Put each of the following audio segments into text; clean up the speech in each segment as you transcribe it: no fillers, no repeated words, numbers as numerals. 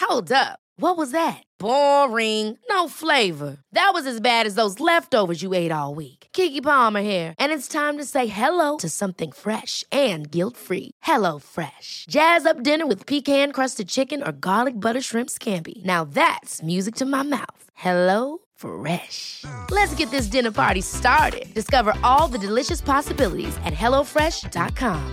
Hold up. What was that? Boring. No flavor. That was as bad as those leftovers you ate all week. Keke Palmer here, and it's time to say hello to something fresh and guilt-free. Hello Fresh. Jazz up dinner with pecan-crusted chicken or garlic butter shrimp scampi. Now that's music to my mouth. Hello Fresh. Let's get this dinner party started. Discover all the delicious possibilities at hellofresh.com.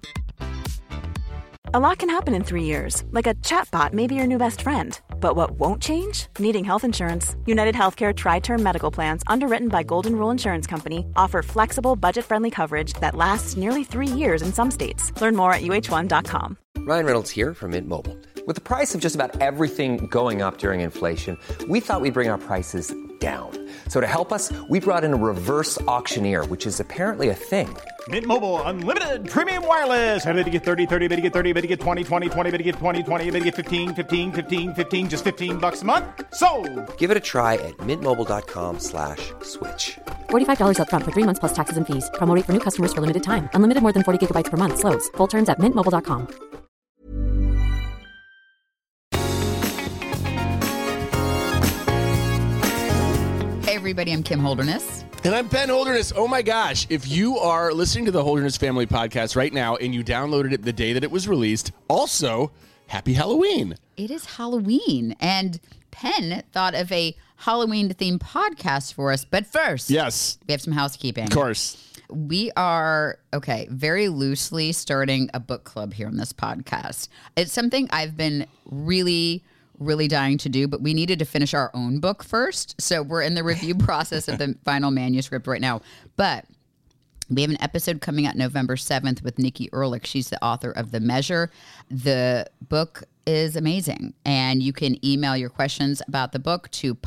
A lot can happen in 3 years, like a chatbot may be your new best friend. But what won't change? Needing health insurance. United Healthcare Tri-Term Medical Plans, underwritten by Golden Rule Insurance Company, offer flexible, budget-friendly coverage that lasts nearly 3 years in some states. Learn more at uh1.com. Ryan Reynolds here from Mint Mobile. With the price of just about everything going up during inflation, we thought we'd bring our prices down. So to help us, we brought in a reverse auctioneer, which is apparently a thing. Mint Mobile Unlimited Premium Wireless. How to get 30, 30, bit to get 30, bit to get 20, 20, 20, bit to get 20, 20, bit to get 15, 15, 15, 15, just $15 a month? Sold! Give it a try at mintmobile.com/switch. $45 up front for 3 months plus taxes and fees. Promo rate for new customers for limited time. Unlimited more than 40 gigabytes per month. Slows full terms at mintmobile.com. Hey everybody, I'm Kim Holderness. And I'm Ben Holderness. Oh my gosh, if you are listening to the Holderness Family Podcast right now and you downloaded it the day that it was released, also, happy Halloween. It is Halloween, and Penn thought of a Halloween-themed podcast for us. But first, yes, we have some housekeeping. Of course. We are, very loosely starting a book club here on this podcast. It's something I've been really dying to do, but we needed to finish our own book first. So we're in the review process of the final manuscript right now. But we have an episode coming out November 7th with Nikki Ehrlich. She's the author of The Measure. The book is amazing. And you can email your questions about the book to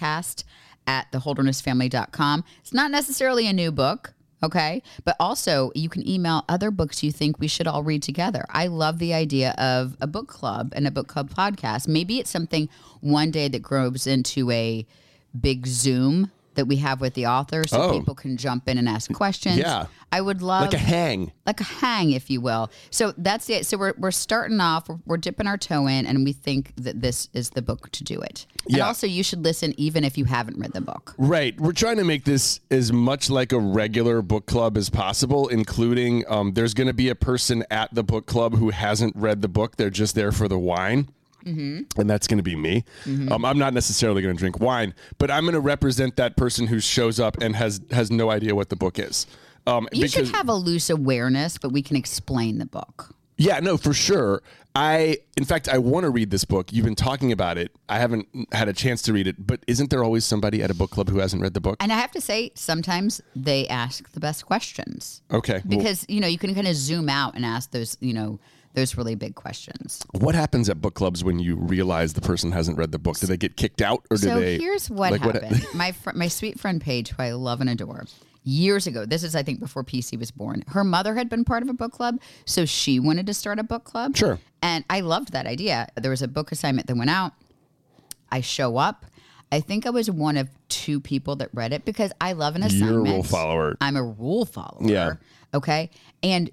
podcast@theholdernessfamily.com. It's not necessarily a new book. Okay. But also you can email other books you think we should all read together. I love the idea of a book club and a book club podcast. Maybe it's something one day that grows into a big Zoom that we have with the author so people can jump in and ask questions. Yeah. I would love like a hang, if you will. So that's it. So we're starting off, we're dipping our toe in, and we think that this is the book to do it. And also you should listen even if you haven't read the book. Right. We're trying to make this as much like a regular book club as possible, including there's going to be a person at the book club who hasn't read the book. They're just there for the wine. Mm-hmm. And that's going to be me. Mm-hmm. I'm not necessarily going to drink wine, but I'm going to represent that person who shows up and has no idea what the book is. You should have a loose awareness, but we can explain the book. Yeah, no, for sure. In fact, I want to read this book. You've been talking about it. I haven't had a chance to read it, but isn't there always somebody at a book club who hasn't read the book? And I have to say, sometimes they ask the best questions. Okay. Because, you can kind of zoom out and ask those, those really big questions. What happens at book clubs when you realize the person hasn't read the book? Do they get kicked out, or do they? So here's what happened. My sweet friend Paige, who I love and adore, years ago, this is I think before PC was born, her mother had been part of a book club, so she wanted to start a book club. Sure. And I loved that idea. There was a book assignment that went out. I show up. I think I was one of 2 people that read it because I love an assignment. You're a rule follower. I'm a rule follower. Yeah. Okay. And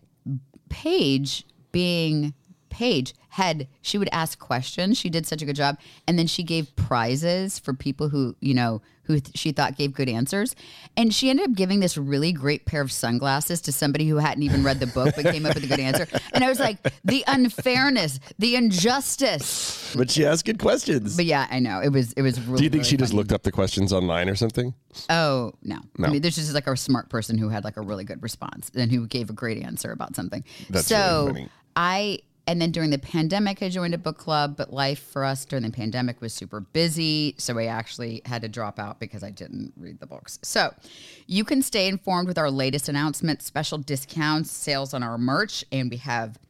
Paige, being Paige, she would ask questions. She did such a good job. And then she gave prizes for people who she thought gave good answers. And she ended up giving this really great pair of sunglasses to somebody who hadn't even read the book but came up with a good answer. And I was like, the unfairness, the injustice. But she asked good questions. But yeah, I know. It was really, do you think she just looked up the questions online or something? Oh, no. I mean, this is like a smart person who had like a really good response and who gave a great answer about something. That's really funny. And then during the pandemic, I joined a book club, but life for us during the pandemic was super busy. So I actually had to drop out because I didn't read the books. So you can stay informed with our latest announcements, special discounts, sales on our merch, and we have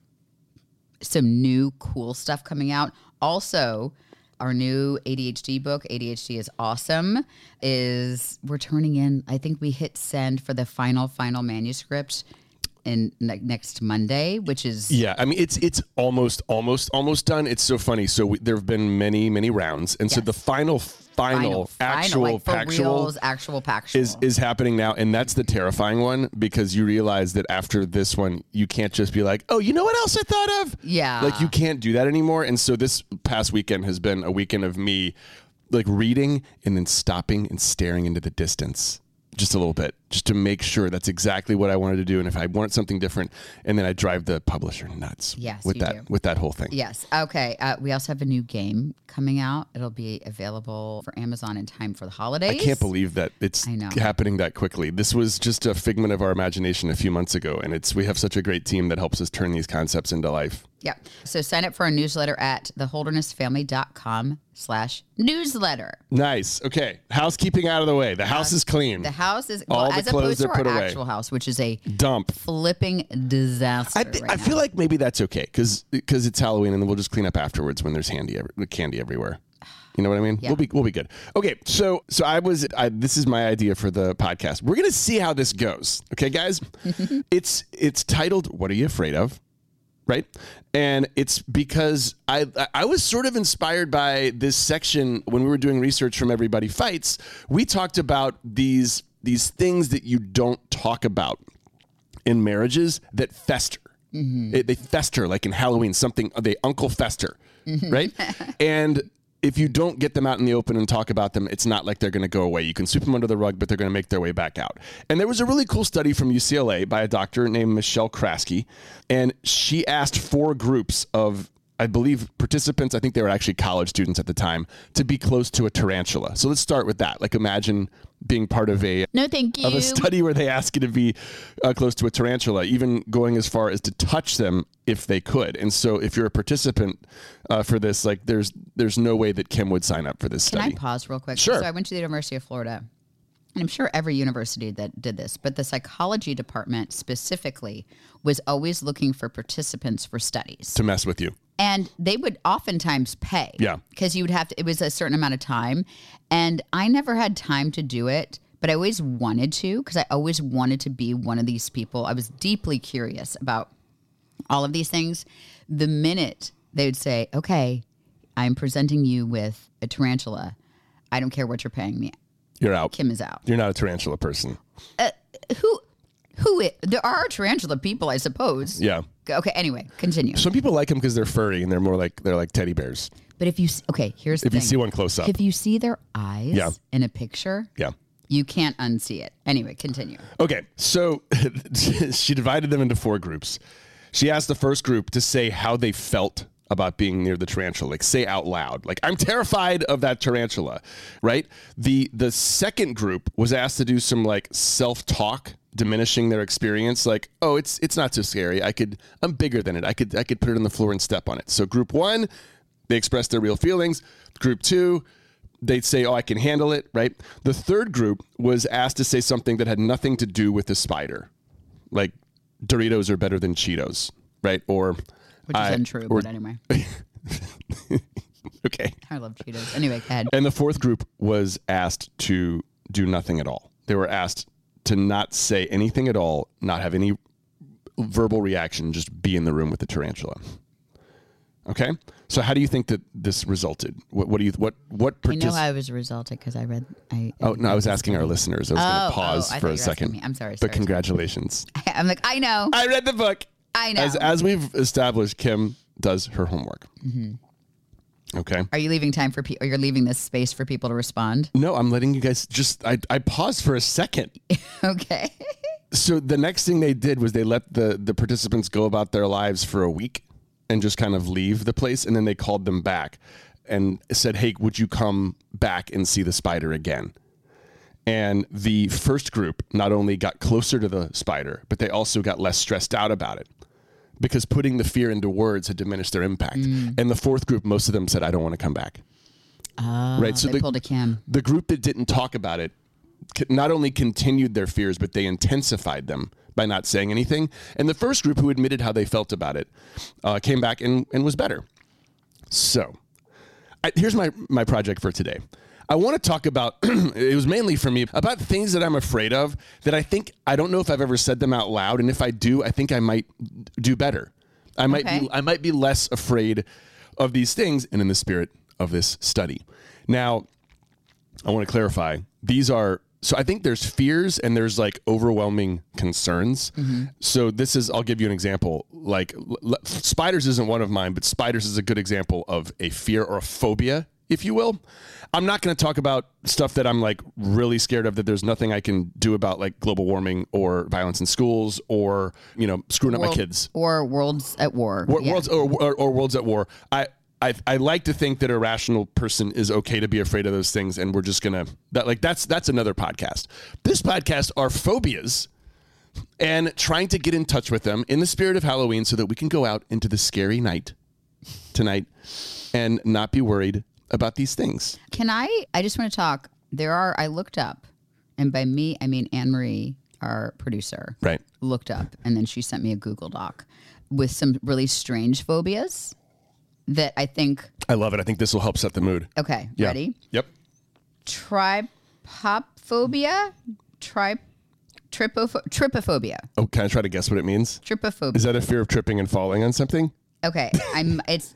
some new cool stuff coming out. Also, our new ADHD book, ADHD is Awesome, we're turning in, I think we hit send for the final manuscript in next Monday, which is I mean it's almost done. It's so funny. So there have been many rounds, and so the final final actual like for Pactual reals, actual Pactual is happening now, and that's the terrifying one, because you realize that after this one, you can't just be like, oh, you know what else I thought of? Yeah. Like, you can't do that anymore. And so this past weekend has been a weekend of me like reading and then stopping and staring into the distance just a little bit, just to make sure that's exactly what I wanted to do. And if I want something different, and then I drive the publisher nuts. Yes, with you that do. with that whole thing. Yes. Okay. We also have a new game coming out. It'll be available for Amazon in time for the holidays. I can't believe that it's happening that quickly. This was just a figment of our imagination a few months ago, and we have such a great team that helps us turn these concepts into life. Yeah. So sign up for our newsletter at theholdernessfamily.com/newsletter. Nice. Okay. Housekeeping out of the way. The house is clean. The house is, All the as clothes opposed to are our put away. actual house, which is a Dump. flipping disaster. I feel like maybe that's okay because it's Halloween, and then we'll just clean up afterwards when there's candy everywhere. You know what I mean? Yeah. We'll be good. Okay, so this is my idea for the podcast. We're gonna see how this goes. Okay, guys. It's titled "What Are You Afraid Of?" Right, and it's because I was sort of inspired by this section when we were doing research from Everybody Fights. We talked about these things that you don't talk about in marriages that fester. Mm-hmm. They fester, like in Halloween, they Uncle Fester, right? And if you don't get them out in the open and talk about them, it's not like they're going to go away. You can sweep them under the rug, but they're going to make their way back out. And there was a really cool study from UCLA by a doctor named Michelle Krasky, and she asked 4 groups of, I believe, participants, I think they were actually college students at the time, to be close to a tarantula. So let's start with that. Like, imagine being part of a study where they ask you to be close to a tarantula, even going as far as to touch them if they could. And so if you're a participant for this, like, there's no way that Kim would sign up for this study. Can I pause real quick? Sure. So I went to the University of Florida, and I'm sure every university that did this, but the psychology department specifically was always looking for participants for studies. To mess with you. And they would oftentimes pay. Yeah. Because you would have to, it was a certain amount of time. And I never had time to do it, but I always wanted to, because I always wanted to be one of these people. I was deeply curious about all of these things. The minute they would say, okay, I'm presenting you with a tarantula, I don't care what you're paying me. You're out. Kim is out. You're not a tarantula person. There are tarantula people, I suppose. Yeah. Okay, anyway, continue. Some people like them because they're furry and they're like teddy bears. But if you, here's the thing. If you see one close up. If you see their eyes Yeah. in a picture, Yeah. you can't unsee it. Anyway, continue. Okay, so she divided them into 4 groups. She asked the first group to say how they felt about being near the tarantula, like say out loud, like, I'm terrified of that tarantula, right? The second group was asked to do some like self-talk, diminishing their experience, like, oh, it's not so scary. I'm bigger than it. I could put it on the floor and step on it. So group 1, they expressed their real feelings. Group 2, they'd say, oh, I can handle it, right? The third group was asked to say something that had nothing to do with the spider, like Doritos are better than Cheetos, right? Or Which is untrue, but anyway. Okay. I love Cheetos. Anyway, go ahead. And the fourth group was asked to do nothing at all. They were asked to not say anything at all, not have any verbal reaction, just be in the room with the tarantula. Okay? So how do you think that this resulted? What I know how it was resulted because I read. I was asking our listeners. I was going to pause for a second. I'm sorry. But congratulations. I'm like, I know. I read the book. I know. As we've established, Kim does her homework. Mm-hmm. Okay. Are you leaving time for people? Or you're leaving this space for people to respond? No, I'm letting you guys I paused for a second. Okay. So the next thing they did was they let the participants go about their lives for a week and just kind of leave the place. And then they called them back and said, hey, would you come back and see the spider again? And the first group not only got closer to the spider, but they also got less stressed out about it because putting the fear into words had diminished their impact. And the fourth group, most of them said, I don't want to come back. Right. So they pulled a Kim. The group that didn't talk about it not only continued their fears, but they intensified them by not saying anything. And the first group who admitted how they felt about it came back and was better. So here's my project for today. I want to talk about, it was mainly for me, about things that I'm afraid of that I don't know if I've ever said them out loud. And if I do, I think I might do better. I might be less afraid of these things and in the spirit of this study. Now, I want to clarify. These are, so I think there's fears and there's like overwhelming concerns. So this is, I'll give you an example. Like spiders isn't one of mine, but spiders is a good example of a fear or a phobia, if you will. I'm not going to talk about stuff that I'm like really scared of, that there's nothing I can do about, like global warming or violence in schools or, you know, screwing up my kids. Or worlds at war. Worlds or worlds at war. I like to think that a rational person is okay to be afraid of those things, and we're just gonna that's another podcast. This podcast are phobias and trying to get in touch with them in the spirit of Halloween so that we can go out into the scary night tonight and not be worried about these things. I just want to talk. I looked up, and by me I mean Anne Marie, our producer, right? Looked up, and then she sent me a Google Doc with some really strange phobias that I think... I love it. I think this will help set the mood. Okay, yeah. Ready? Yep. Trypophobia? Trypophobia. Oh, can I try to guess what it means? Trypophobia. Is that a fear of tripping and falling on something? Okay, it's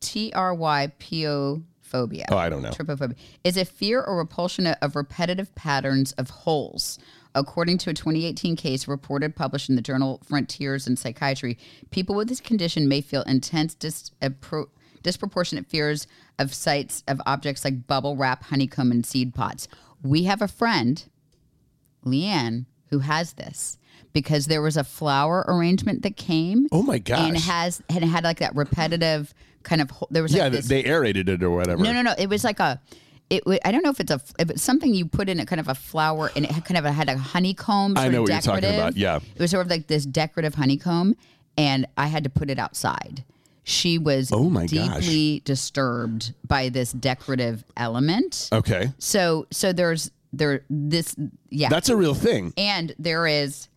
trypo phobia. Oh, I don't know. Trypophobia is a fear or repulsion of repetitive patterns of holes. According to a 2018 case reported published in the journal Frontiers in Psychiatry, people with this condition may feel intense disproportionate fears of sights of objects like bubble wrap, honeycomb, and seed pods. We have a friend, Leanne, who has this because there was a flower arrangement that came. Oh my gosh! And it had like that repetitive kind of. There was like this, they aerated it or whatever. No. It was like I don't know if it's something you put in a kind of a flower, and it kind of had a honeycomb. I know what you're talking about. Yeah, it was sort of like this decorative honeycomb, and I had to put it outside. She was deeply disturbed by this decorative element. Okay, so there's this. Yeah, that's a real thing. And there is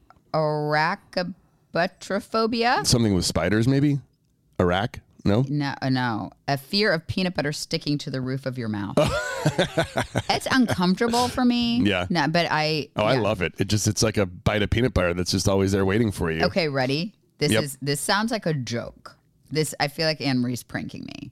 arachabutrophobia. Something with spiders, maybe. Arac. No? No. A fear of peanut butter sticking to the roof of your mouth. It's uncomfortable for me. Yeah. No, but I love it. It's like a bite of peanut butter that's just always there waiting for you. Okay, ready? This sounds like a joke. I feel like Anne Marie's pranking me.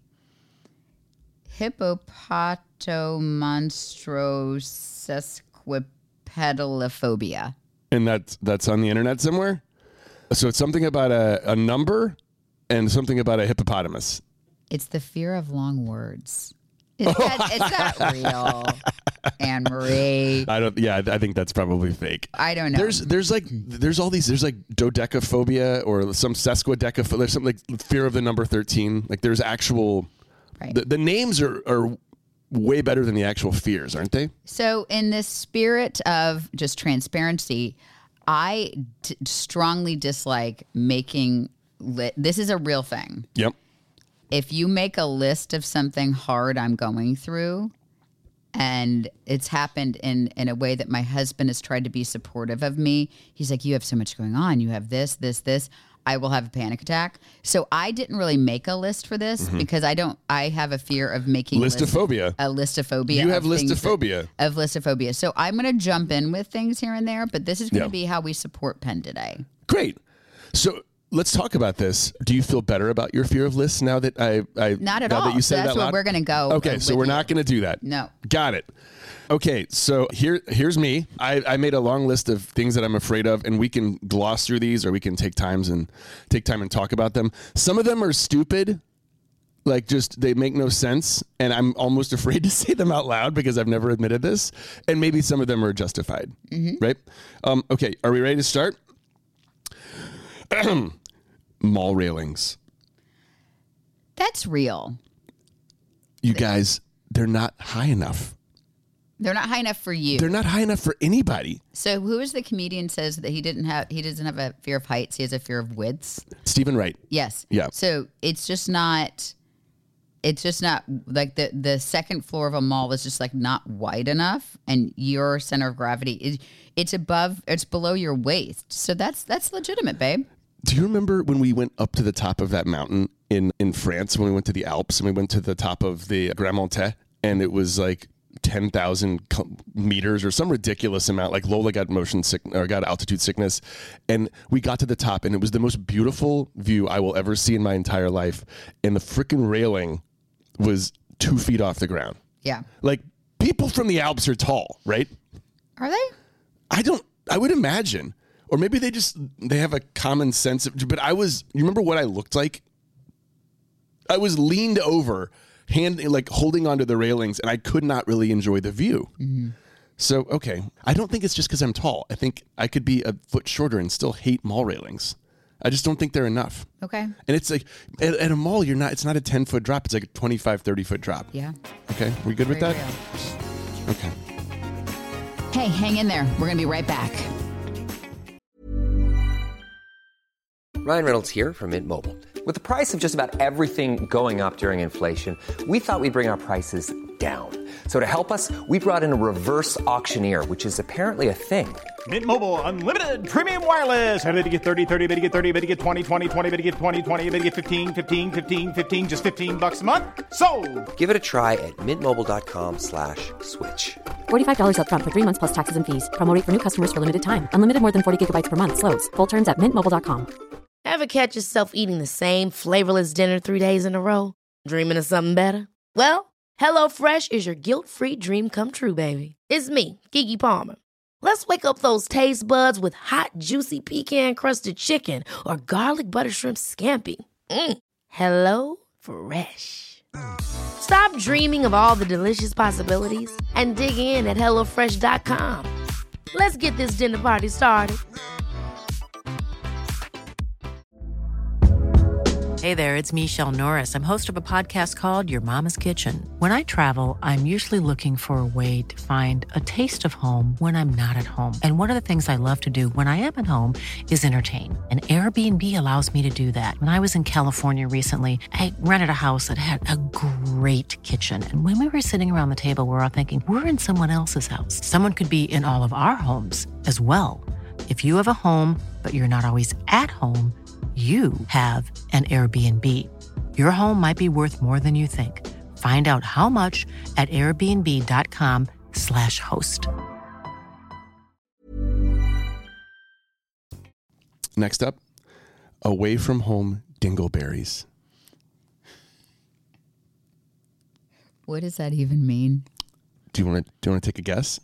Hippopotomonstrosesquipedalophobia. And that's on the internet somewhere? So it's something about a number and something about a hippopotamus. It's the fear of long words. Is that real, Anne Marie? I think that's probably fake. I don't know. There's like dodecaphobia or some sesquidecaphobia. There's something like fear of the number 13. Like there's actual. Right. The names are way better than the actual fears, aren't they? So in the spirit of just transparency, I strongly dislike making. This is a real thing. Yep. If you make a list of something hard I'm going through, and it's happened in a way that my husband has tried to be supportive of me, he's like, you have so much going on. You have this. I will have a panic attack. So I didn't really make a list for this because I have a fear of making listophobia. A listophobia. You have listophobia. Of listophobia. So I'm going to jump in with things here and there, but this is going to be how we support Penn today. Great. So let's talk about this. Do you feel better about your fear of lists now that not at all? That you said that's where we're going to go. Okay, so we're not going to do that. No. Got it. Okay, so here's me. I made a long list of things that I'm afraid of, and we can gloss through these, or we can take time and talk about them. Some of them are stupid, like just they make no sense, and I'm almost afraid to say them out loud because I've never admitted this. And maybe some of them are justified, right? Okay, are we ready to start? Mall railings. That's real. You guys, they're not high enough. They're not high enough for you. They're not high enough for anybody. So who is the comedian says that he doesn't have a fear of heights, he has a fear of widths? Stephen Wright. Yes. Yeah. So it's just not like the second floor of a mall is just like not wide enough, and your center of gravity it's below your waist. So that's legitimate, babe. Do you remember when we went up to the top of that mountain in France, when we went to the Alps and we went to the top of the Grand Montet, and it was like 10,000 meters or some ridiculous amount? Like Lola got got altitude sickness, and we got to the top, and it was the most beautiful view I will ever see in my entire life. And the freaking railing was 2 feet off the ground. Yeah. Like people from the Alps are tall, right? Are they? I would imagine. Or maybe they have a common sense of, but you remember what I looked like? I was leaned over, holding onto the railings, and I could not really enjoy the view. Mm-hmm. So, okay. I don't think it's just because I'm tall. I think I could be a foot shorter and still hate mall railings. I just don't think they're enough. Okay. And it's like, at a mall, it's not a 10-foot drop. It's like a 25, 30-foot drop. Yeah. Okay. We good with that? Real. Okay. Hey, hang in there. We're going to be right back. Ryan Reynolds here from Mint Mobile. With the price of just about everything going up during inflation, we thought we'd bring our prices down. So to help us, we brought in a reverse auctioneer, which is apparently a thing. Mint Mobile Unlimited Premium Wireless. How to get 30, 30, bit to get 30, bit to get 20, 20, 20, bit to get 20, 20, bit to get 15, 15, 15, 15, just $15 a month? Sold! Give it a try at mintmobile.com/switch. $45 up front for 3 months plus taxes and fees. Promo rate for new customers for limited time. Unlimited more than 40 gigabytes per month. Slows full terms at mintmobile.com. Ever catch yourself eating the same flavorless dinner 3 days in a row? Dreaming of something better? Well, HelloFresh is your guilt-free dream come true, baby. It's me, Keke Palmer. Let's wake up those taste buds with hot, juicy pecan-crusted chicken or garlic butter shrimp scampi. Hello Fresh. Stop dreaming of all the delicious possibilities and dig in at HelloFresh.com. Let's get this dinner party started. Hey there, it's Michelle Norris. I'm host of a podcast called Your Mama's Kitchen. When I travel, I'm usually looking for a way to find a taste of home when I'm not at home. And one of the things I love to do when I am at home is entertain. And Airbnb allows me to do that. When I was in California recently, I rented a house that had a great kitchen. And when we were sitting around the table, we were all thinking, we're in someone else's house. Someone could be in all of our homes as well. If you have a home, but you're not always at home, you have an Airbnb. Your home might be worth more than you think. Find out how much at airbnb.com/host. Next up, away from home dingleberries. What does that even mean? Do you want to take a guess?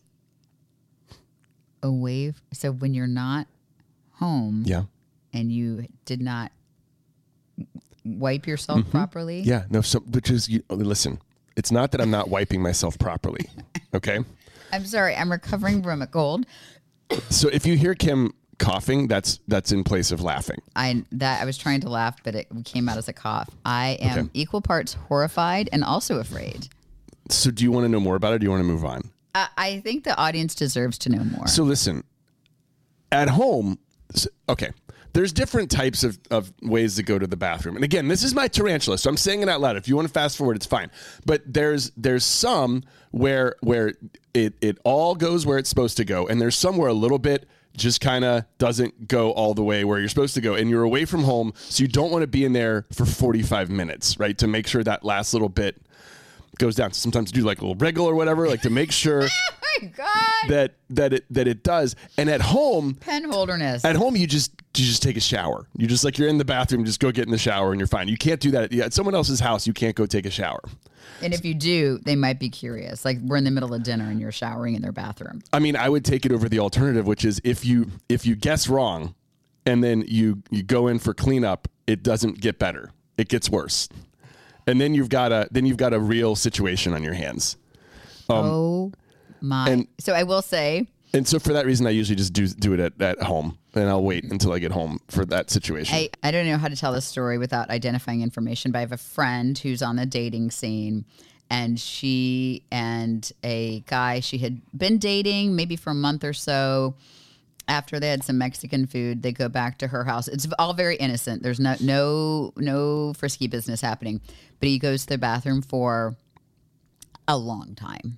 So when you're not home. Yeah. And you did not wipe yourself properly? Yeah, no. So, listen, it's not that I'm not wiping myself properly. Okay. I'm sorry. I'm recovering from a cold. So if you hear Kim coughing, that's in place of laughing. I was trying to laugh, but it came out as a cough. I am equal parts horrified and also afraid. So do you want to know more about it, or do you want to move on? I think the audience deserves to know more. So listen, at home, okay. There's different types of ways to go to the bathroom. And again, this is my tarantula, so I'm saying it out loud. If you want to fast forward, it's fine. But there's some where it all goes where it's supposed to go. And there's some where a little bit just kind of doesn't go all the way where you're supposed to go. And you're away from home, so you don't want to be in there for 45 minutes, right? To make sure that last little bit goes down. Sometimes do like a little wriggle or whatever, like to make sure that it does. And at home, pen holderness. At home, you just take a shower. You just you're in the bathroom, just go get in the shower and you're fine. You can't do that at someone else's house. You can't go take a shower. And if you do, they might be curious. Like we're in the middle of dinner and you're showering in their bathroom. I mean, I would take it over the alternative, which is if you guess wrong and then you go in for cleanup, it doesn't get better. It gets worse. And then you've got a real situation on your hands. So I will say. And so for that reason, I usually just do it at home, and I'll wait until I get home for that situation. I don't know how to tell this story without identifying information, but I have a friend who's on the dating scene, and she and a guy she had been dating maybe for a month or so. After they had some Mexican food, they go back to her house. It's all very innocent. There's no frisky business happening. But he goes to the bathroom for a long time.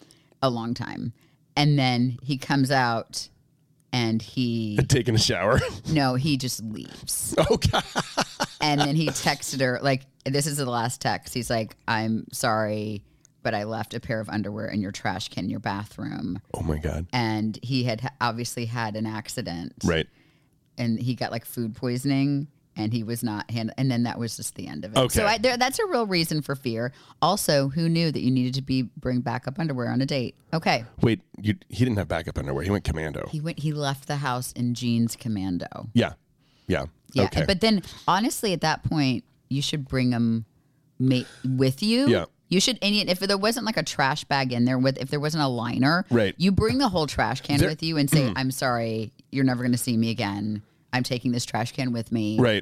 And then he comes out and he... Taking a shower? No, he just leaves. Oh, God. And then he texted her, like, this is the last text. He's like, I'm sorry, but I left a pair of underwear in your trash can in your bathroom. Oh, my God. And he had obviously had an accident. Right. And he got like food poisoning and he was not and then that was just the end of it. Okay. So that's a real reason for fear. Also, who knew that you needed to bring backup underwear on a date? Okay. Wait, he didn't have backup underwear. He went commando. He left the house in jeans commando. Yeah. Okay. But then, honestly, at that point, you should bring them with you. Yeah. You should, and if there wasn't like a trash bag in there, if there wasn't a liner, right. You bring the whole trash can with you and say, I'm sorry, you're never going to see me again. I'm taking this trash can with me. Right.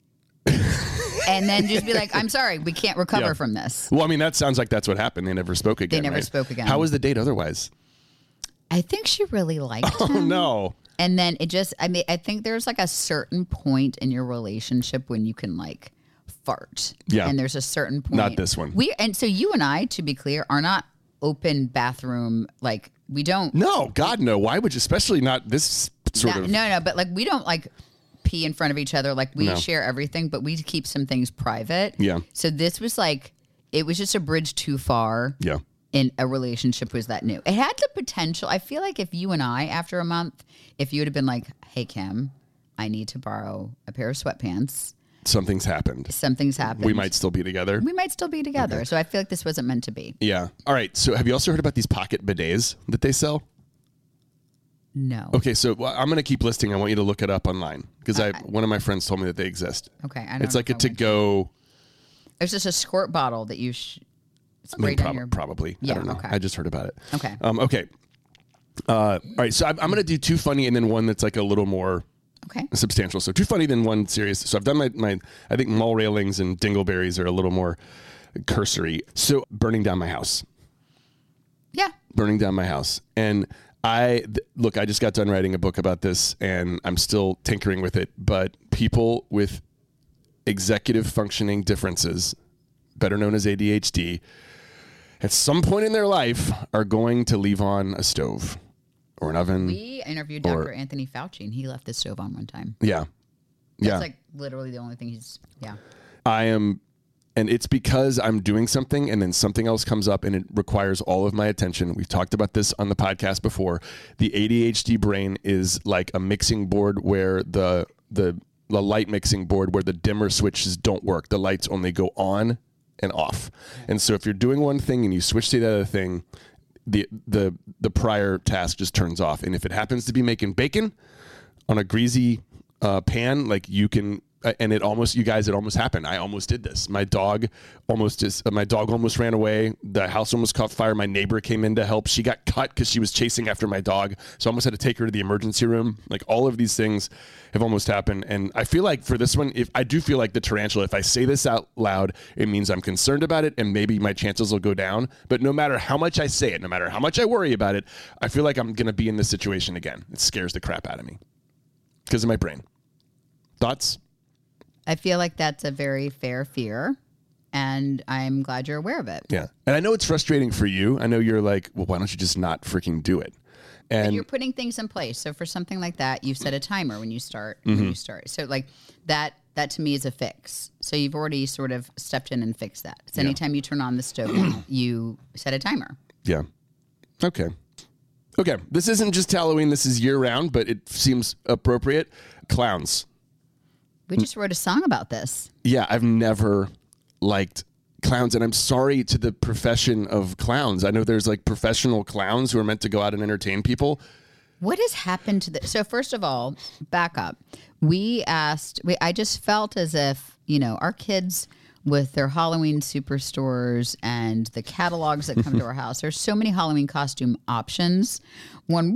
And then just be like, I'm sorry, we can't recover from this. Well, I mean, that sounds like that's what happened. They never spoke again. They never spoke again. How was the date otherwise? I think she really liked him. Oh, no. And then I think there's like a certain point in your relationship when you can like fart. Yeah. And there's a certain point. Not this one. And so you and I, to be clear, are not open bathroom. Like we don't. No, God, no. Why would you, especially not this sort of. No, but like we don't like pee in front of each other. Like we share everything, but we keep some things private. Yeah. So this was like, it was just a bridge too far. Yeah. In a relationship was that new. It had the potential. I feel like if you and I, after a month, if you would have been like, hey, Kim, I need to borrow a pair of sweatpants. Something's happened. We might still be together. Okay. So I feel like this wasn't meant to be. Yeah. All right. So have you also heard about these pocket bidets that they sell? No. Okay. So I'm going to keep listing. I want you to look it up online because one of my friends told me that they exist. Okay. It's like a to-go. It's just a squirt bottle that you spray down your... Probably. Yeah, I don't know. okay. I just heard about it. Okay. Okay. All right. So I'm going to do two funny and then one that's like a little more substantial. So two funny, then one serious. So I've done my I think mall railings and dingleberries are a little more cursory. So burning down my house. Yeah. Burning down my house. And I just got done writing a book about this and I'm still tinkering with it. But people with executive functioning differences, better known as ADHD, at some point in their life are going to leave on a stove or an oven. We interviewed Dr. Anthony Fauci and he left the stove on one time. Yeah. That's like literally the only thing And it's because I'm doing something and then something else comes up and it requires all of my attention. We've talked about this on the podcast before. The ADHD brain is like a mixing board where the light mixing board where the dimmer switches don't work. The lights only go on and off. And so if you're doing one thing and you switch to the other thing, the prior task just turns off. And if it happens to be making bacon on a greasy pan, like you can, and it almost happened. I almost did this. My dog almost ran away. The house almost caught fire. My neighbor came in to help. She got cut because she was chasing after my dog. So I almost had to take her to the emergency room. Like all of these things have almost happened. And I feel like for this one, I do feel like the tarantula, if I say this out loud, it means I'm concerned about it and maybe my chances will go down. But no matter how much I say it, no matter how much I worry about it, I feel like I'm going to be in this situation again. It scares the crap out of me because of my brain. Thoughts? I feel like that's a very fair fear, and I'm glad you're aware of it. Yeah. And I know it's frustrating for you. I know you're like, well, why don't you just not freaking do it? And you're putting things in place. So for something like that, you set a timer when you start. So like that to me is a fix. So you've already sort of stepped in and fixed that. So anytime you turn on the stove, you set a timer. Yeah. Okay. This isn't just Halloween. This is year round, but it seems appropriate. Clowns. We just wrote a song about this. Yeah, I've never liked clowns, and I'm sorry to the profession of clowns. I know there's like professional clowns who are meant to go out and entertain people. What has happened to this? So first of all, back up. I just felt as if, our kids with their Halloween superstores and the catalogs that come to our house, there's so many Halloween costume options. When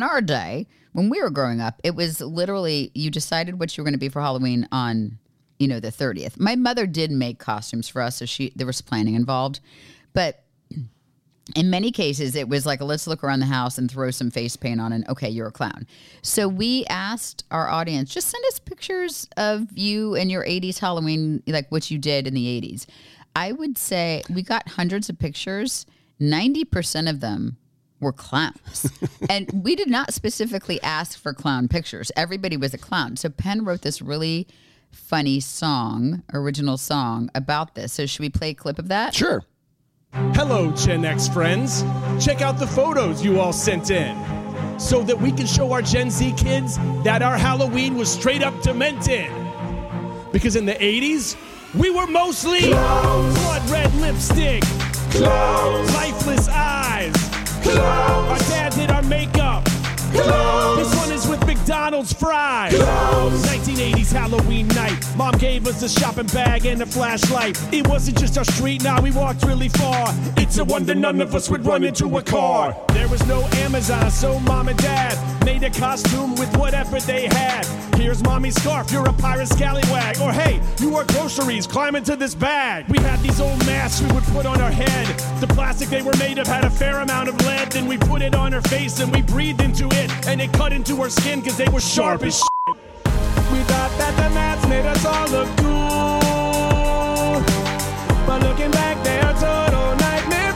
we were growing up, it was literally you decided what you were going to be for Halloween on, the 30th. My mother did make costumes for us, so there was planning involved. But in many cases, it was like, let's look around the house and throw some face paint on and, okay, you're a clown. So we asked our audience, just send us pictures of you and your 80s Halloween, like what you did in the 80s. I would say we got hundreds of pictures. 90% of them were clowns. And we did not specifically ask for clown pictures. Everybody was a clown. So Penn wrote this really funny original song about this. So should we play a clip of that? Sure. Hello, Gen X friends. Check out the photos you all sent in so that we can show our Gen Z kids that our Halloween was straight up demented. Because in the 80s, we were mostly blood red lipstick, lifeless eyes. Our dad did our makeup. This one is with McDonald's fries. 1980s Halloween night. Mom gave us a shopping bag and a flashlight. It wasn't just our street, now we walked really far. It's a wonder none of us would run into a car. There was no Amazon, so mom and dad made a costume with whatever they had. Here's mommy's scarf, you're a pirate scallywag. Or hey, you wore groceries, climb into this bag. We had these old masks we would put on our head. The plastic they were made of had a fair amount of lead. Then we put it on our face and we breathed into it. And it cut into our skin because they were sharp as shit. We thought that the masks made us all look cool. But looking back, they're total nightmare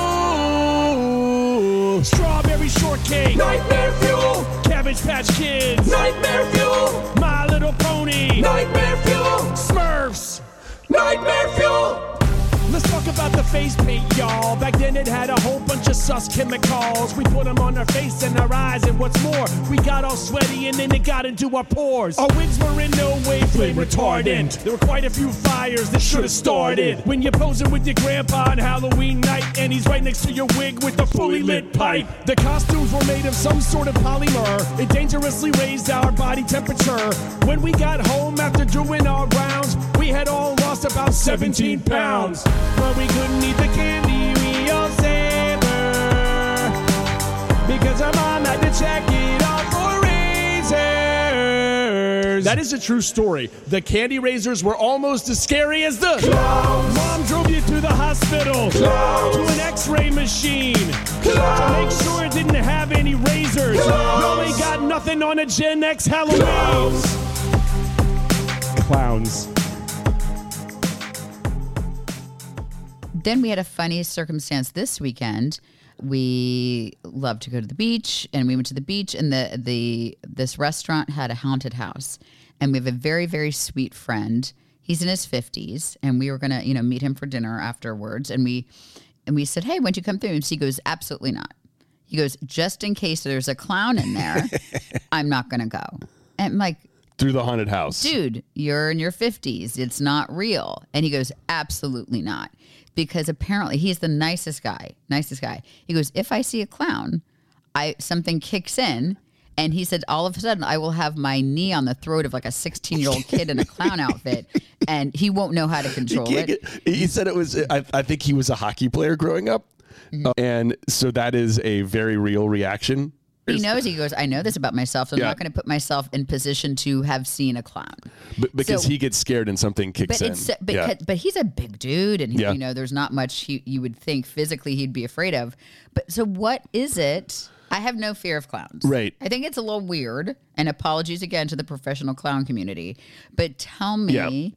fuel. Strawberry shortcake, nightmare fuel. Cabbage Patch Kids, nightmare fuel. My Little Pony, nightmare fuel. Smurfs, nightmare fuel. Let's talk about the face paint, y'all. Back then it had a whole bunch of sus chemicals. We put them on our face and our eyes, and what's more, we got all sweaty and then it got into our pores. Our wigs were in no way flame retardant. There were quite a few fires that should have started. When you're posing with your grandpa on Halloween night, and he's right next to your wig with a fully lit pipe. The costumes were made of some sort of polymer. It dangerously raised our body temperature. When we got home after doing our rounds, we had all lost about 17 pounds. But we couldn't eat the candy we all savor, because our mom had to check it off for razors. That is a true story. The candy razors were almost as scary as the clowns. Mom drove you to the hospital, clowns. To an x-ray machine, clowns. To make sure it didn't have any razors. You ain't got nothing on a Gen X Halloween. Clowns. Then we had a funny circumstance this weekend. We love to go to the beach, and we went to the beach, and this restaurant had a haunted house. And we have a very, very sweet friend. He's in his 50s, and we were gonna, meet him for dinner afterwards. And we said, "Hey, why don't you come through?" And he goes, "Absolutely not." He goes, "Just in case there's a clown in there, I'm not gonna go." And I'm like, through the haunted house, dude, you're in your 50s. It's not real. And he goes, "Absolutely not." Because apparently he's the nicest guy. He goes, "If I see a clown, something kicks in." And he said, all of a sudden, I will have my knee on the throat of like a 16-year-old kid in a clown outfit, and he won't know how to control it. He said it was, I think he was a hockey player growing up. Mm-hmm. And so that is a very real reaction. He knows. He goes, "I know this about myself, so I'm not going to put myself in position to have seen a clown." But because he gets scared and something kicks in. But he's a big dude, and there's not much you would think physically he'd be afraid of. But so what is it? I have no fear of clowns. Right. I think it's a little weird, and apologies again to the professional clown community. But tell me,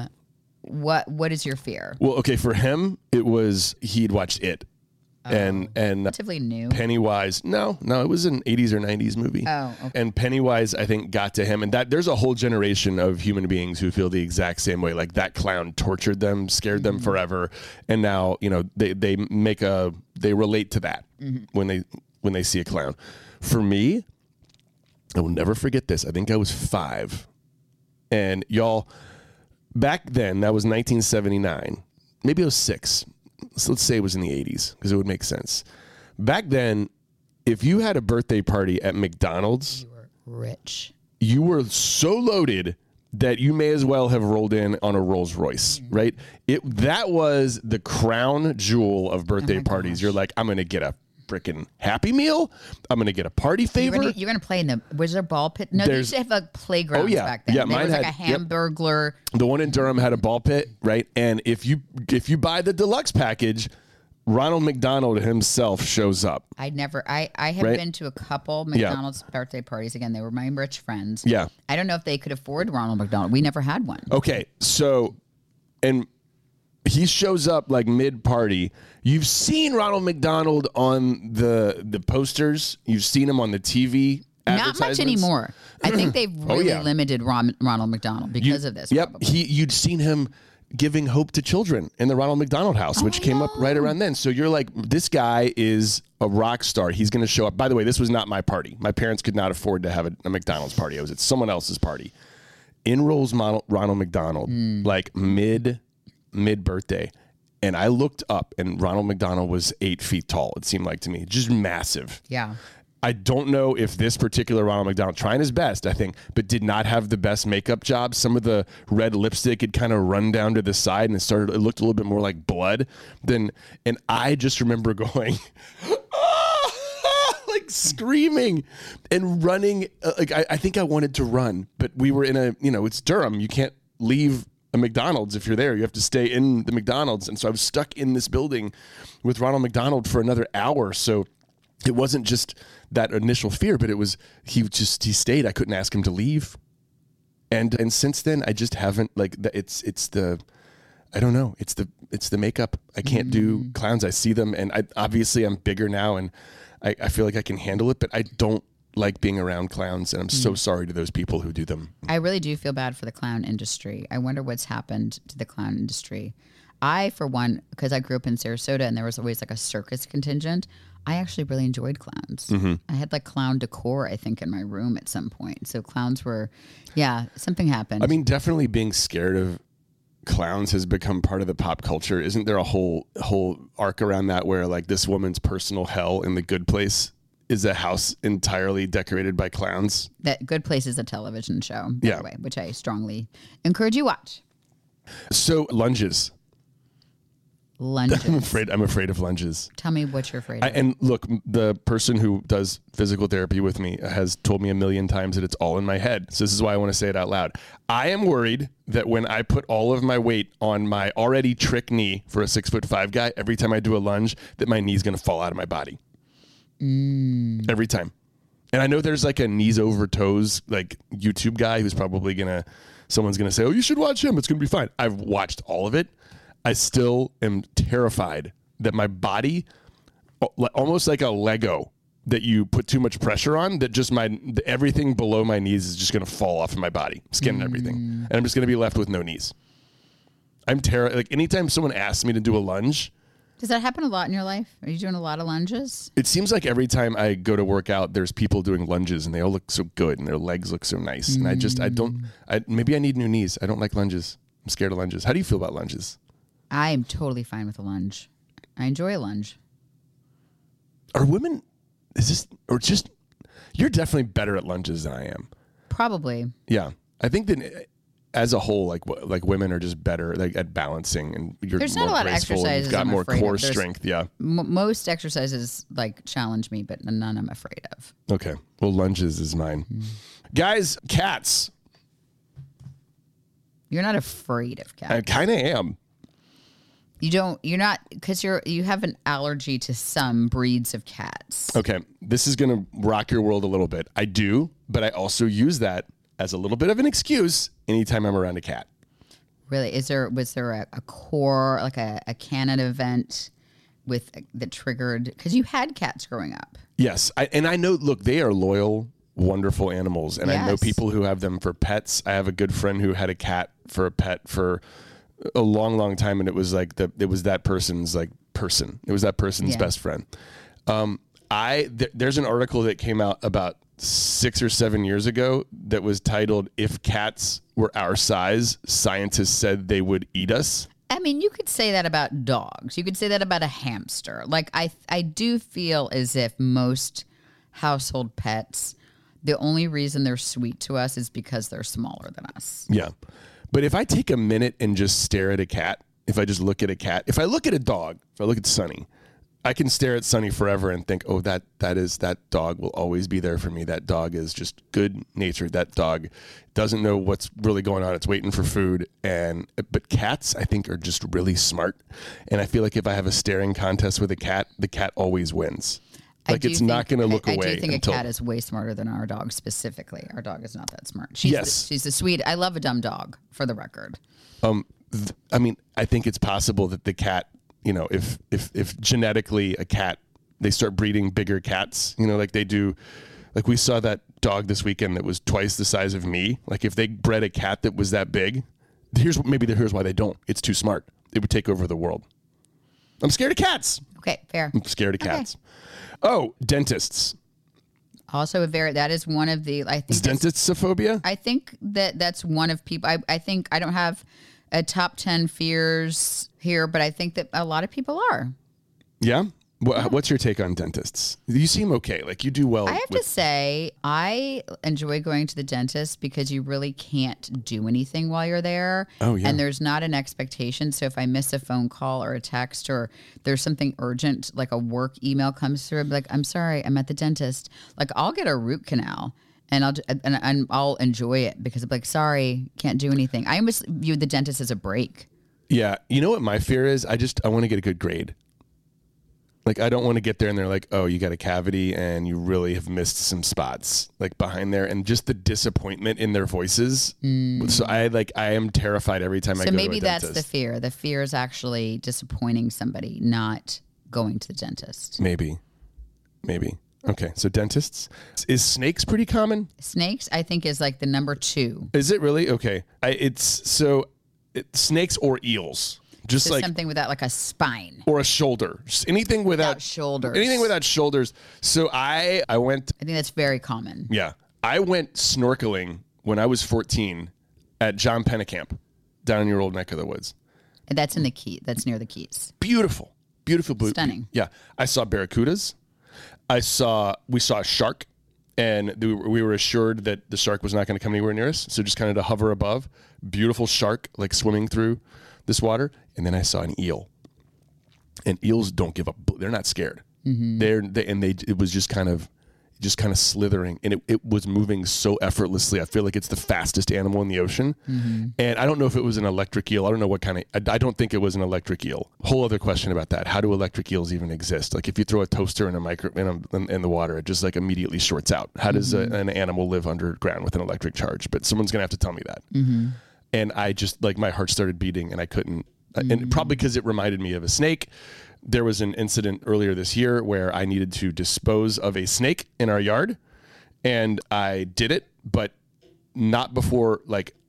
what is your fear? Well, okay, for him, it was he'd watched It. And relatively new. Pennywise, no, it was an 80s or 90s movie. Oh, okay. And Pennywise, I think, got to him, and that there's a whole generation of human beings who feel the exact same way. Like that clown tortured them, scared them forever, and now they relate to that when they see a clown. For me, I will never forget this. I think I was 5, and y'all, back then that was 1979. Maybe I was 6. So let's say it was in the 80s because it would make sense. Back then, if you had a birthday party at McDonald's, you were rich. You were so loaded that you may as well have rolled in on a Rolls Royce, right? That was the crown jewel of birthday parties. You're like, I'm going to get a freaking Happy Meal. I'm going to get a party favor. You're going to play in the, was there ball pit? No, they used to have a playground back then. Yeah, there was like a Hamburglar. The one in Durham had a ball pit, right? And if you buy the deluxe package, Ronald McDonald himself shows up. I have been to a couple McDonald's birthday parties. Again, they were my rich friends. Yeah. I don't know if they could afford Ronald McDonald. We never had one. Okay, so, and he shows up like mid-party. You've seen Ronald McDonald on the posters. You've seen him on the TV. Not much anymore. I think they've really limited Ronald McDonald because of this. Yep, probably. You'd seen him giving hope to children in the Ronald McDonald House, which came up right around then. So you're like, this guy is a rock star. He's going to show up. By the way, this was not my party. My parents could not afford to have a McDonald's party. It was at someone else's party. in rolls Ronald McDonald, like mid birthday. And I looked up and Ronald McDonald was 8 feet tall. It seemed like to me, just massive. Yeah. I don't know if this particular Ronald McDonald, trying his best, I think, but did not have the best makeup job. Some of the red lipstick had kind of run down to the side and it looked a little bit more like blood and I just remember going, like screaming and running. I think I wanted to run, but we were in it's Durham. You can't leave a McDonald's if you're there. You have to stay in the McDonald's. And so I was stuck in this building with Ronald McDonald for another hour. So it wasn't just that initial fear, but it was, he stayed. I couldn't ask him to leave. And since then I just haven't I don't know. It's the makeup. I can't do clowns. I see them and obviously I'm bigger now and I feel like I can handle it, but I don't like being around clowns and I'm so sorry to those people who do them. I really do feel bad for the clown industry. I wonder what's happened to the clown industry. I, for one, because I grew up in Sarasota and there was always like a circus contingent, I actually really enjoyed clowns. I had like clown decor, I think, in my room at some point. So clowns were, something happened. I mean, definitely being scared of clowns has become part of the pop culture. Isn't there a whole arc around that where like this woman's personal hell in The Good Place is a house entirely decorated by clowns? That Good Place is a television show, by the way, which I strongly encourage you watch. So lunges. I'm afraid of lunges. Tell me what you're afraid of. And look, the person who does physical therapy with me has told me a million times that it's all in my head. So this is why I want to say it out loud. I am worried that when I put all of my weight on my already trick knee for a 6'5" guy, every time I do a lunge, that my knee's going to fall out of my body. Every time. And I know there's like a knees over toes, like YouTube guy who's probably someone's going to say, oh, you should watch him. It's going to be fine. I've watched all of it. I still am terrified that my body, almost like a Lego that you put too much pressure on, that just everything below my knees is just going to fall off of my body, skin and everything. And I'm just going to be left with no knees. I'm terrified. Like anytime someone asks me to do a lunge. Does that happen a lot in your life? Are you doing a lot of lunges? It seems like every time I go to work out, there's people doing lunges and they all look so good and their legs look so nice. And maybe I need new knees. I don't like lunges. I'm scared of lunges. How do you feel about lunges? I am totally fine with a lunge. I enjoy a lunge. Are women, you're definitely better at lunges than I am. Probably. Yeah. I think that as a whole, like women are just better at balancing and you're There's more not a lot of graceful and exercises you've got I'm more afraid core of. strength. Yeah. Most exercises like challenge me, but none I'm afraid of. Okay. Well, lunges is mine. Guys, cats. You're not afraid of cats. I kind of am. You're not, because you have an allergy to some breeds of cats. Okay, this is going to rock your world a little bit. I do, but I also use that as a little bit of an excuse anytime I'm around a cat. Really? Was there a core, like a canon event that triggered, because you had cats growing up? Yes, I know, look, they are loyal, wonderful animals, and I know Yes. people who have them for pets. I have a good friend who had a cat for a pet for a long, long time, and it was like it was that person's person. It was that person's best friend. There's an article that came out about 6 or 7 years ago that was titled, "If Cats Were Our Size, Scientists Said They Would Eat Us." I mean, you could say that about dogs. You could say that about a hamster. Like, I do feel as if most household pets, the only reason they're sweet to us is because they're smaller than us. Yeah. But if I take a minute and just stare at a cat, if I just look at a cat, if I look at a dog, if I look at Sunny, I can stare at Sunny forever and think, oh, that dog will always be there for me. That dog is just good natured. That dog doesn't know what's really going on. It's waiting for food. But cats, I think, are just really smart. And I feel like if I have a staring contest with a cat, the cat always wins. Like, it's not going to look away. I do think a cat is way smarter than our dog specifically. Our dog is not that smart. She's the sweet. I love a dumb dog, for the record. I mean, I think it's possible that the cat, if genetically a cat, they start breeding bigger cats, like they do. Like we saw that dog this weekend that was twice the size of me. Like if they bred a cat that was that big, here's why they don't. It's too smart. It would take over the world. I'm scared of cats. Okay, fair. I'm scared of cats. Oh, dentists. Also, that is one of the. I think is dentistophobia. I think that's one of people. I think I don't have a top 10 fears here, but I think that a lot of people are. Yeah. What's your take on dentists? You seem okay. Like you do well. I have to say, I enjoy going to the dentist because you really can't do anything while you're there. Oh, yeah. And there's not an expectation. So if I miss a phone call or a text or there's something urgent, like a work email comes through, I'm like, I'm sorry, I'm at the dentist. Like I'll get a root canal and I'll enjoy it because I'm like, sorry, can't do anything. I almost view the dentist as a break. Yeah. You know what my fear is? I want to get a good grade. Like, I don't want to get there and they're like, oh, you got a cavity and you really have missed some spots like behind there, and just the disappointment in their voices. So I am terrified every time I go to a dentist. So maybe that's the fear. The fear is actually disappointing somebody, not going to the dentist. Maybe. Okay. So dentists. Is snakes pretty common? Snakes, I think, is like the number 2. Is it really? Okay. It's snakes or eels. Just like something without like a spine or a shoulder, just anything without shoulders. Anything without shoulders. So I went. I think that's very common. Yeah, I went snorkeling when I was 14 at John Pennekamp down in your old neck of the woods. And that's in the Key. That's near the Keys. Beautiful, stunning. Yeah, I saw barracudas. We saw a shark, and we were assured that the shark was not going to come anywhere near us. So just kind of to hover above, beautiful shark like swimming through this water. And then I saw an eel, and eels don't give up. They're not scared. Mm-hmm. It was just kind of slithering, and it was moving so effortlessly. I feel like it's the fastest animal in the ocean. Mm-hmm. And I don't know if it was an electric eel. I don't know what kind of, I don't think it was an electric eel. Whole other question about that. How do electric eels even exist? Like if you throw a toaster in in the water, it just like immediately shorts out. How does an animal live underground with an electric charge? But someone's going to have to tell me that. Mm-hmm. And I just my heart started beating, and I couldn't. And probably because it reminded me of a snake. There was an incident earlier this year where I needed to dispose of a snake in our yard, and I did it, but not before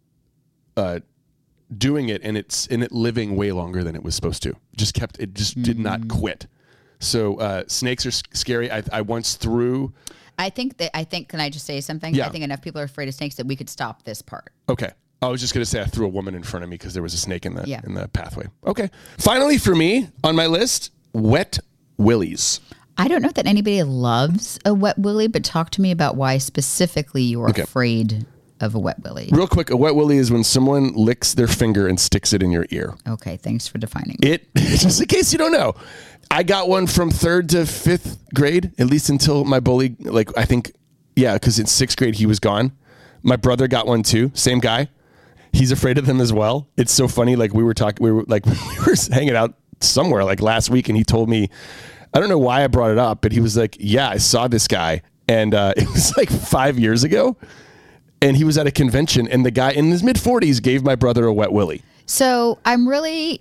doing it, and it living way longer than it was supposed to. It just did not quit. So snakes are scary. I once threw. I think, can I just say something? Yeah. I think enough people are afraid of snakes that we could stop this part. Okay. I was just going to say I threw a woman in front of me because there was a snake in the pathway. Okay. Finally, for me, on my list, wet willies. I don't know that anybody loves a wet willy, but talk to me about why specifically you are afraid of a wet willy. Real quick, a wet willy is when someone licks their finger and sticks it in your ear. Okay, thanks for defining it. Just in case you don't know. I got one from 3rd to 5th grade, at least until my bully, because in 6th grade he was gone. My brother got one too, same guy. He's afraid of them as well. It's so funny. Like we were hanging out somewhere like last week, and he told me, I don't know why I brought it up, but he was like, yeah, I saw this guy. And it was like 5 years ago. And he was at a convention, and the guy in his mid-40s gave my brother a wet willy. So I'm really,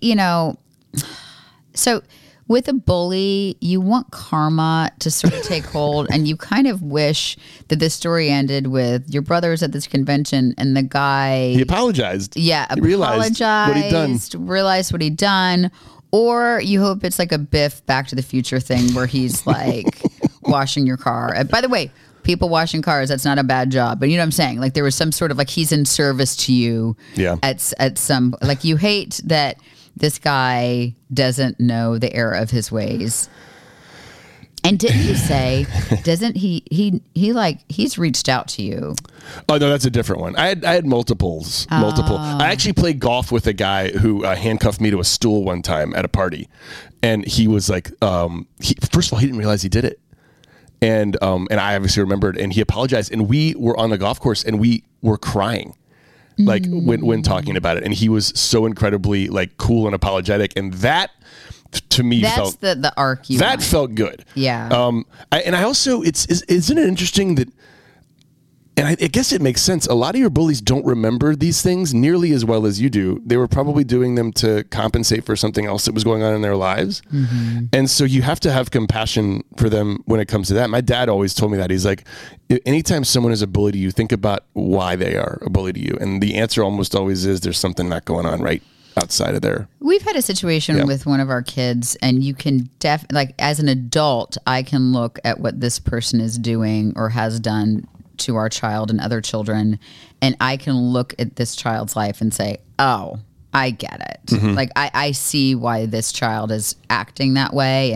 with a bully, you want karma to sort of take hold, and you kind of wish that this story ended with your brother was at this convention and the guy... He apologized. Yeah, realized what he'd done. Or you hope it's like a Biff Back to the Future thing where he's like washing your car. And by the way, people washing cars, that's not a bad job. But you know what I'm saying? Like there was some sort of like he's in service to you at some... Like you hate that... This guy doesn't know the error of his ways. And didn't you say, doesn't he's reached out to you? Oh, no, that's a different one. I had multiple. I actually played golf with a guy who handcuffed me to a stool one time at a party. And he was like, first of all, he didn't realize he did it. And I obviously remembered, and he apologized. And we were on the golf course, and we were crying. Like when talking about it, and he was so incredibly like cool and apologetic, and that to me felt the arc you that want. Felt good. Yeah. I also isn't it interesting that, and I guess it makes sense. A lot of your bullies don't remember these things nearly as well as you do. They were probably doing them to compensate for something else that was going on in their lives, and so you have to have compassion for them when it comes to that. My dad always told me that. He's like, anytime someone is a bully to you, think about why they are a bully to you, and the answer almost always is there's something not going on right outside of there. We've had a situation with one of our kids, and you can like as an adult, I can look at what this person is doing or has done to our child and other children, and I can look at this child's life and say, oh, I get it. Mm-hmm. Like I see why this child is acting that way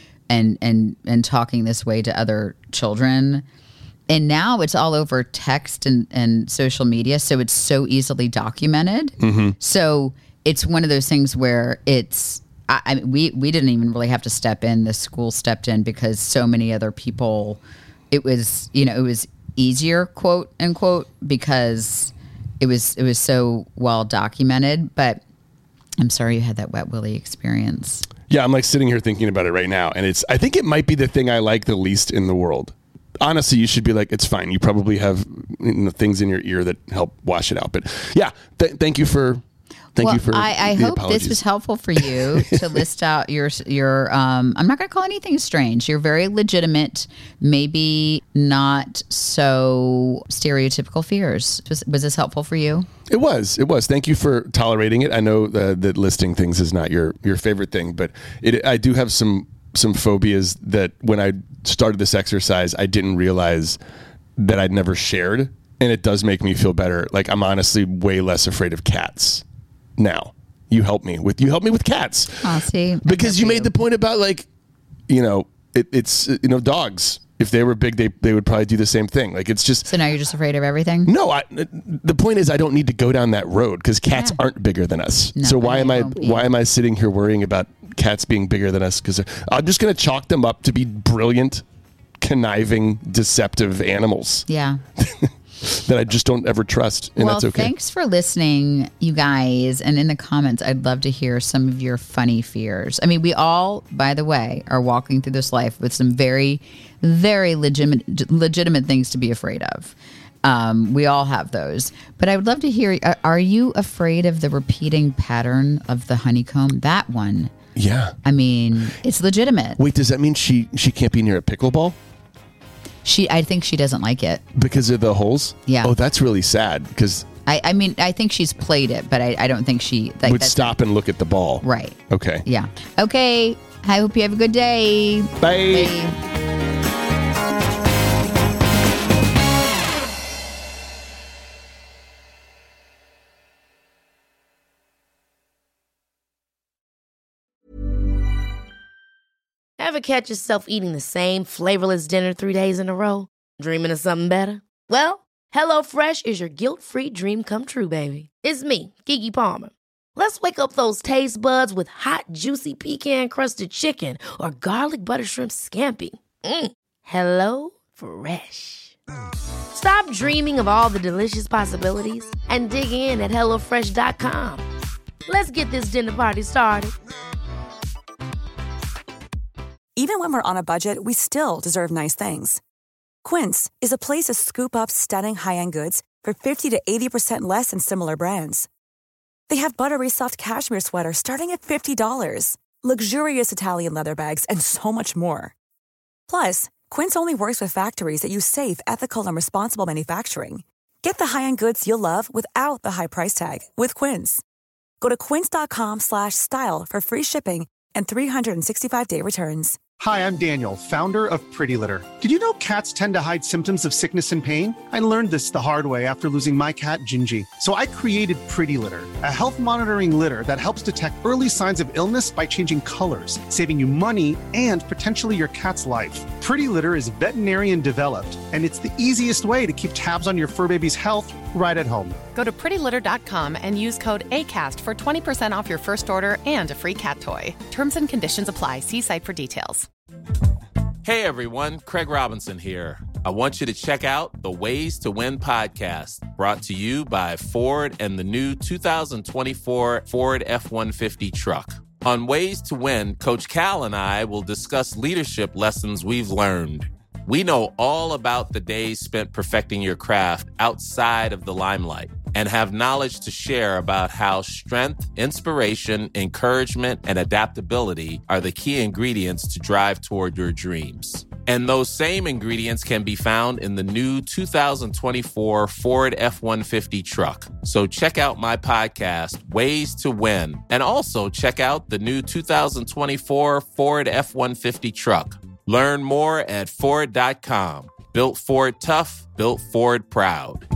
and talking this way to other children. And now it's all over text and social media, so it's so easily documented. Mm-hmm. So it's one of those things where it's, I mean, we didn't even really have to step in. The school stepped in because so many other people, it was easier, quote unquote, because it was so well documented. But I'm sorry you had that wet willy experience. Yeah, I'm like sitting here thinking about it right now, and I think it might be the thing I like the least in the world. Honestly, you should be like, it's fine. You probably have things in your ear that help wash it out. But yeah, thank you for. I hope apologies. This was helpful for you to list out your. I'm not going to call anything strange. You're very legitimate, maybe not so stereotypical fears. Was this helpful for you? It was. Thank you for tolerating it. I know that listing things is not your favorite thing, but I do have some phobias that when I started this exercise, I didn't realize that I'd never shared. And it does make me feel better. Like I'm honestly way less afraid of cats now. You help me with cats. Oh, see, because you made the point about like, it's dogs. If they were big, they would probably do the same thing. Like it's just. So now you're just afraid of everything? No, the point is I don't need to go down that road because cats aren't bigger than us. No, so why am I sitting here worrying about cats being bigger than us? Because I'm just going to chalk them up to be brilliant, conniving, deceptive animals. Yeah. That I just don't ever trust, and that's okay. Thanks for listening, you guys. And in the comments, I'd love to hear some of your funny fears. I mean, we all, by the way, are walking through this life with some very, very legitimate things to be afraid of. We all have those. But I would love to hear, are you afraid of the repeating pattern of the honeycomb? That one. Yeah. I mean, it's legitimate. Wait, does that mean she can't be near a pickleball? I think she doesn't like it. Because of the holes? Yeah. Oh, that's really sad because... I mean, I think she's played it, but I don't think she... would stop and look at the ball. Right. Okay. Yeah. Okay. I hope you have a good day. Bye. Bye. Ever catch yourself eating the same flavorless dinner 3 days in a row? Dreaming of something better? Well, HelloFresh is your guilt-free dream come true, baby. It's me, Keke Palmer. Let's wake up those taste buds with hot, juicy pecan-crusted chicken or garlic butter shrimp scampi. Hello Fresh. Stop dreaming of all the delicious possibilities and dig in at HelloFresh.com. Let's get this dinner party started. Even when we're on a budget, we still deserve nice things. Quince is a place to scoop up stunning high-end goods for 50 to 80% less than similar brands. They have buttery soft cashmere sweaters starting at $50, luxurious Italian leather bags, and so much more. Plus, Quince only works with factories that use safe, ethical, and responsible manufacturing. Get the high-end goods you'll love without the high price tag with Quince. Go to quince.com/style for free shipping and 365-day returns. Hi, I'm Daniel, founder of Pretty Litter. Did you know cats tend to hide symptoms of sickness and pain? I learned this the hard way after losing my cat, Gingy. So I created Pretty Litter, a health monitoring litter that helps detect early signs of illness by changing colors, saving you money and potentially your cat's life. Pretty Litter is veterinarian developed, and it's the easiest way to keep tabs on your fur baby's health right at home. Go to prettylitter.com and use code ACAST for 20% off your first order and a free cat toy. Terms and conditions apply. See site for details. Hey everyone, Craig Robinson here. I want you to check out the Ways to Win podcast, brought to you by Ford and the new 2024 Ford F-150 truck. On Ways to Win, Coach Cal and I will discuss leadership lessons we've learned. We know all about the days spent perfecting your craft outside of the limelight and have knowledge to share about how strength, inspiration, encouragement, and adaptability are the key ingredients to drive toward your dreams. And those same ingredients can be found in the new 2024 Ford F-150 truck. So check out my podcast, Ways to Win, and also check out the new 2024 Ford F-150 truck. Learn more at Ford.com. Built Ford tough, built Ford proud.